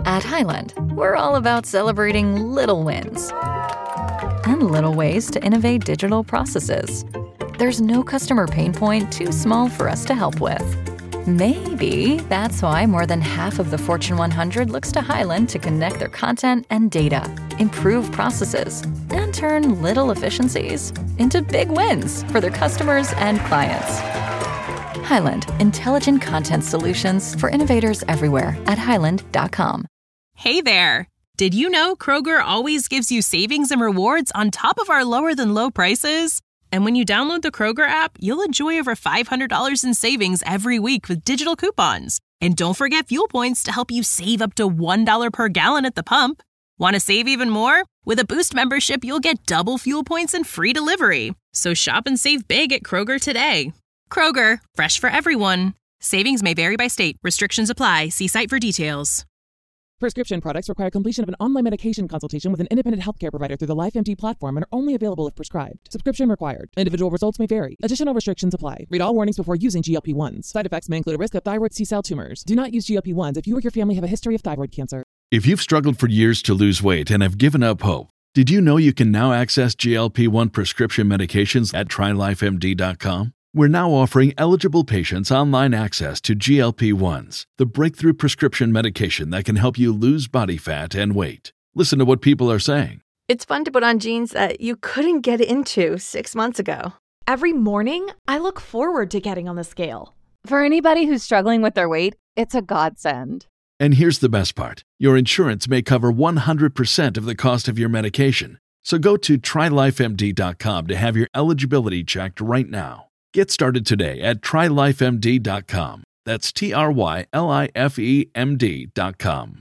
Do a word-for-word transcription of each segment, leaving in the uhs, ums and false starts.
At Highland, we're all about celebrating little wins and little ways to innovate digital processes. There's no customer pain point too small for us to help with. Maybe that's why more than half of the Fortune one hundred looks to Highland to connect their content and data, improve processes, and turn little efficiencies into big wins for their customers and clients. Highland, intelligent content solutions for innovators everywhere at highland dot com. Hey there! Did you know Kroger always gives you savings and rewards on top of our lower-than-low prices? And when you download the Kroger app, you'll enjoy over five hundred dollars in savings every week with digital coupons. And don't forget fuel points to help you save up to one dollar per gallon at the pump. Want to save even more? With a Boost membership, you'll get double fuel points and free delivery. So shop and save big at Kroger today. Kroger, fresh for everyone. Savings may vary by state. Restrictions apply. See site for details. Prescription products require completion of an online medication consultation with an independent healthcare provider through the LifeMD platform and are only available if prescribed. Subscription required. Individual results may vary. Additional restrictions apply. Read all warnings before using G L P ones. Side effects may include a risk of thyroid C-cell tumors. Do not use G L P ones if you or your family have a history of thyroid cancer. If you've struggled for years to lose weight and have given up hope, did you know you can now access G L P one prescription medications at try life M D dot com? We're now offering eligible patients online access to G L P ones, the breakthrough prescription medication that can help you lose body fat and weight. Listen to what people are saying. It's fun to put on jeans that you couldn't get into six months ago. Every morning, I look forward to getting on the scale. For anybody who's struggling with their weight, it's a godsend. And here's the best part. Your insurance may cover one hundred percent of the cost of your medication. So go to try life M D dot com to have your eligibility checked right now. Get started today at try life M D dot com. That's T R Y L I F E M D dot com.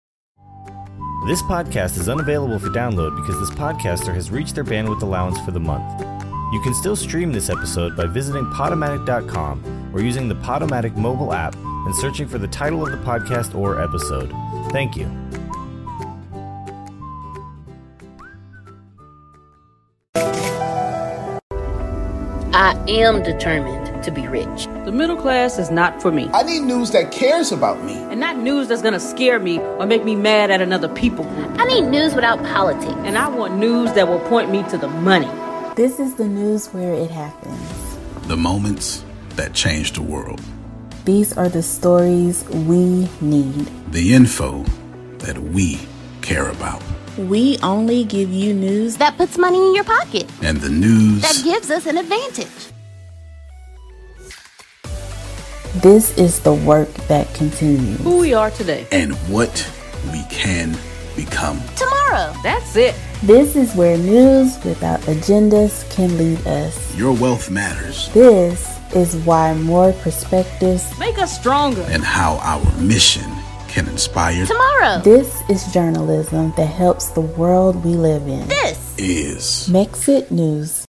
This podcast is unavailable for download because this podcaster has reached their bandwidth allowance for the month. You can still stream this episode by visiting Podomatic dot com or using the Podomatic mobile app and searching for the title of the podcast or episode. Thank you. I am determined to be rich. The middle class is not for me. I need news that cares about me. And not news that's gonna scare me or make me mad at another people group. I need news without politics. And I want news that will point me to the money. This is the news where it happens. The moments that change the world. These are the stories we need. The info that we care about. We only give you news that puts money in your pocket. And the news that gives us an advantage. This is the work that continues. Who we are today. And what we can become. Tomorrow. That's it. This is where news without agendas can lead us. Your wealth matters. This is why more perspectives make us stronger. And how our mission can inspire tomorrow. This is journalism that helps the world we live in. This is Mexit News.